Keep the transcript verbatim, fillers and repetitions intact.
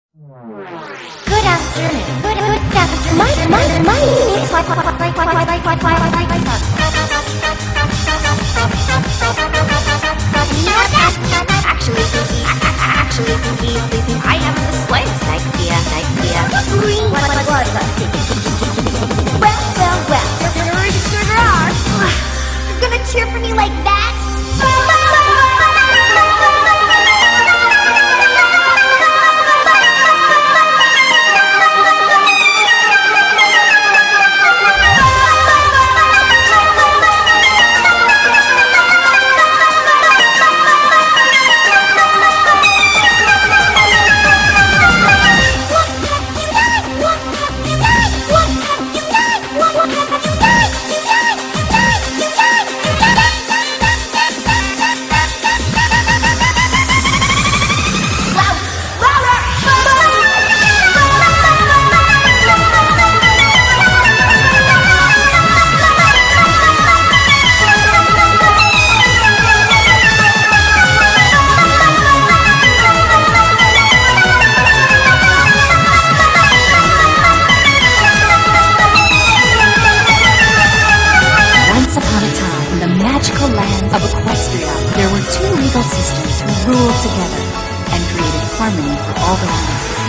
Good afternoon. Good, good afternoon. My, my, my name is Actually, actually, I haven't the slightest idea, idea. Green, what, what, what, Well, well, well. You're sugar are. You're gonna cheer for me like that? Magical land of Equestria, there were two legal systems who ruled together and created harmony for all the land.